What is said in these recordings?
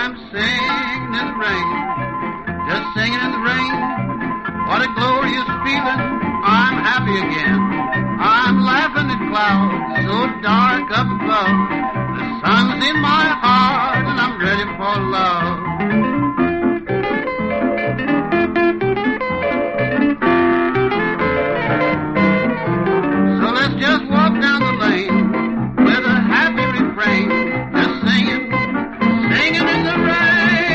I'm singing in the rain, just singing in the rain. What a glorious feeling, I'm happy again. I'm laughing at clouds so dark up above. The sun's in my heart and I'm ready for love. So let's just walk down the lane with a happy refrain, just singing, singing in the rain.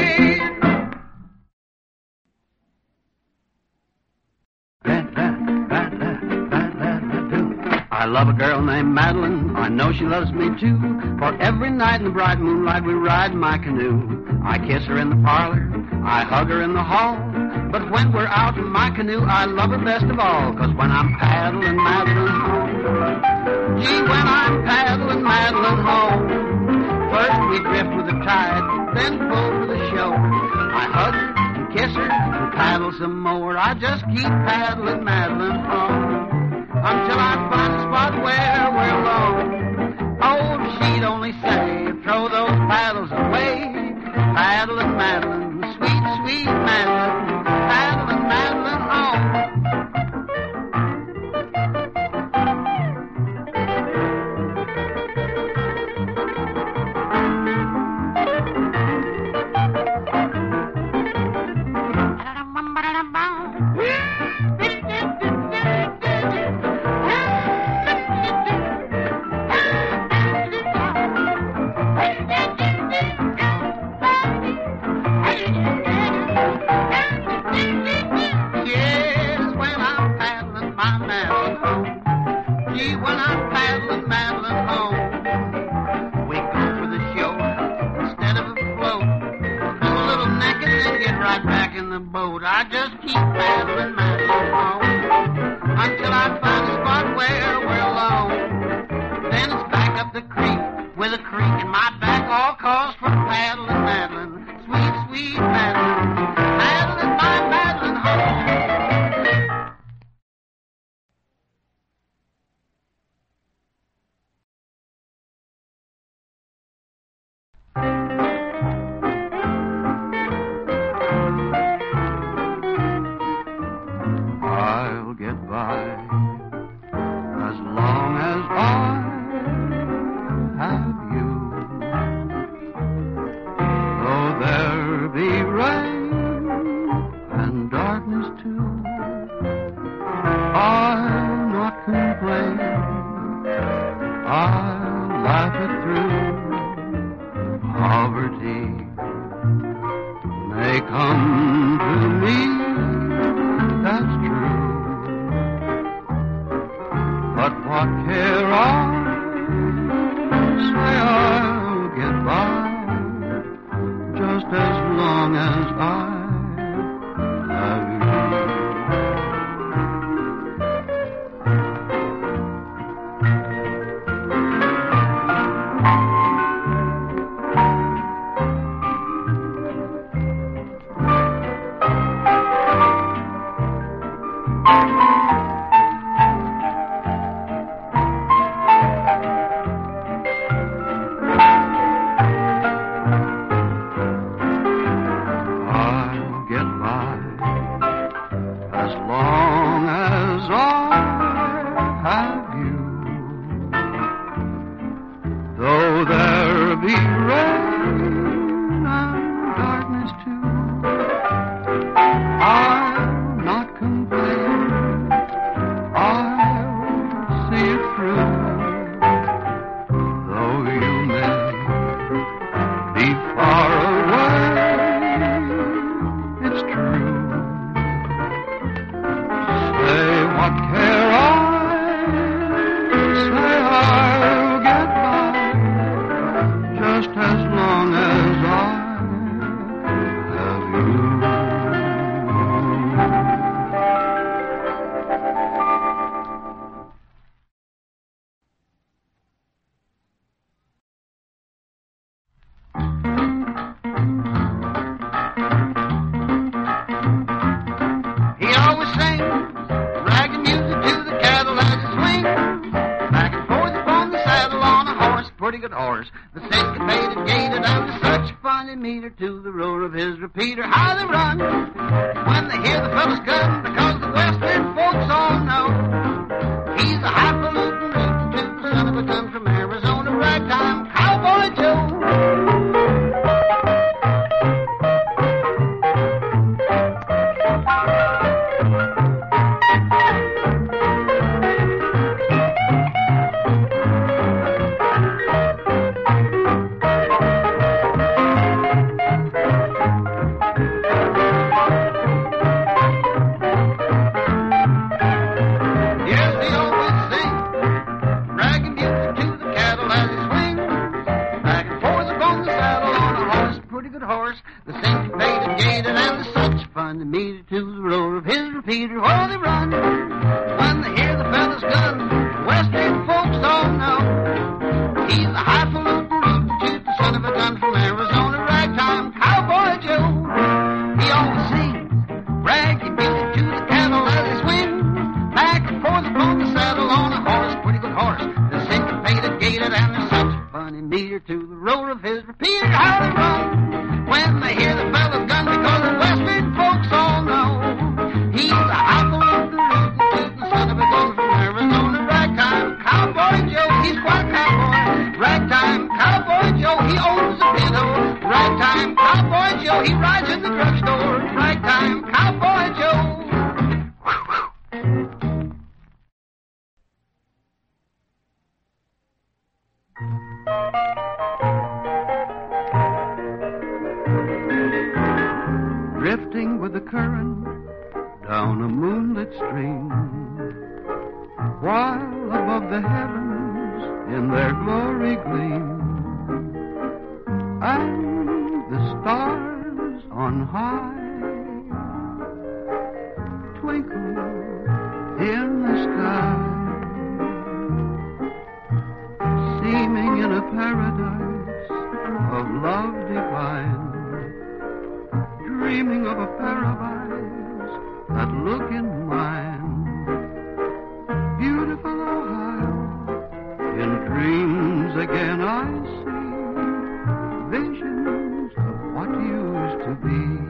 I love a girl named Madeline, I know she loves me too. For every night in the bright moonlight we ride in my canoe. I kiss her in the parlor, I hug her in the hall. But when we're out in my canoe, I love her best of all. 'Cause when I'm paddling Madeline home, gee, when I'm paddling Madeline home, first we drift with the tide, then pull for the shore. I hug her and kiss her and paddle some more. I just keep paddling Madeline home until I find a spot where we're alone. Oh, if she'd only say, throw those paddles away. Paddling Madeline, sweet, sweet Madeline, paddling Madeline home. I just keep paddling Madeline home until I find a spot where we're alone. Then it's back up the creek with a creek in my back, all cause for paddling Madeline, sweet, sweet Madeline, paddling my Madeline home. As long as horse. The syncopated gated and the such funny meter to the roar of his repeater. How they run when they hear the fellow's gun, because the western folks all know he's a highfalutin rootin' tootin' son of a gun from Arizona, ragtime Cowboy Joe. The syncopated gated and the such fun to meet to the roar of his repeater. Oh, they run when they hear the fellow's gun. The western folks all know he's the highfalutin rootin' tootin' son of a gun from Arizona, ragtime Cowboy Joe. He always sings raggy music to the cattle as they swing back and forth upon the saddle on a horse, pretty good horse. The syncopated gated and the such funny meter to the roar of his repeater. How they run when they hear the fellow's gun, because the western folks all know he's a highfalutin rootin' tootin' son of a gun from Arizona, ragtime Cowboy Joe. He's quite a cowboy, ragtime Cowboy Joe. He owns a pinto, ragtime Cowboy Joe. He rides in the drugstore, ragtime Cowboy Joe. Drifting with the current down a moonlit stream, while above the heavens in their glory gleam, and the stars on high twinkle in the sky, seeming in a paradise of love divine, dreaming of a pair of eyes that look in mine. Beautiful Ohio, in dreams again I see visions of what used to be.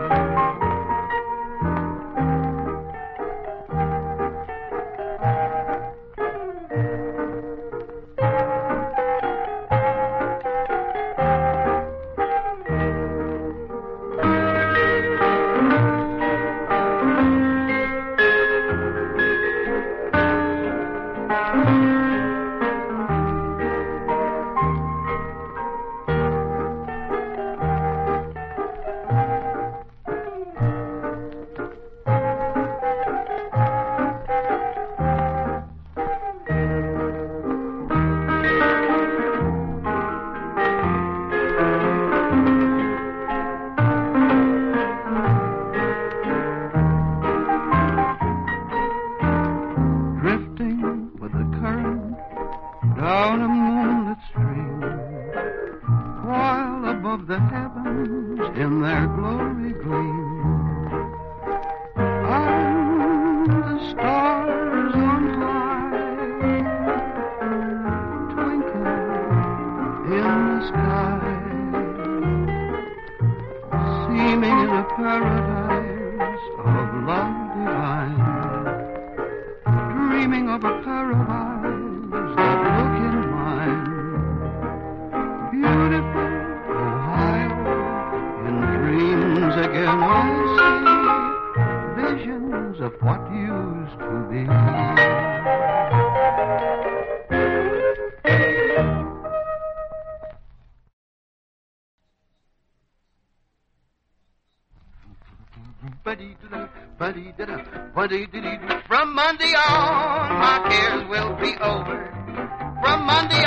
From Monday on, my cares will be over. From Monday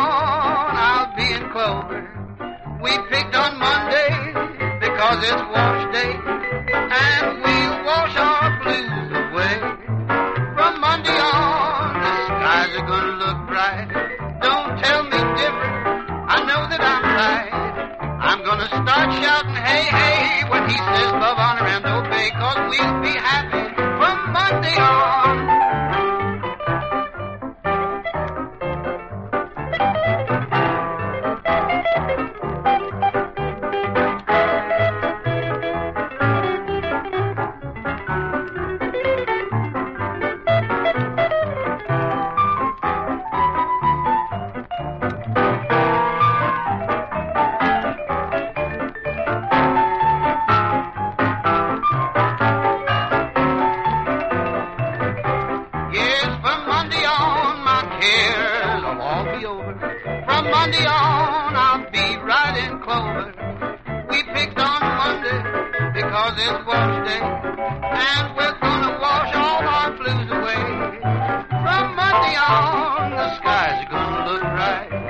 on, I'll be in clover. We picked on Monday because it's wash day, and we'll wash our blues away. From Monday on, the skies are gonna look bright. Don't tell me different, I know that I'm right. I'm gonna start shouting, hey, hey, when he says love, honor, and obey, 'cause we'll be happy from Monday on. clover. We picked on Monday because it's wash day, and we're gonna wash all our blues away. From Monday on, the skies are gonna look bright.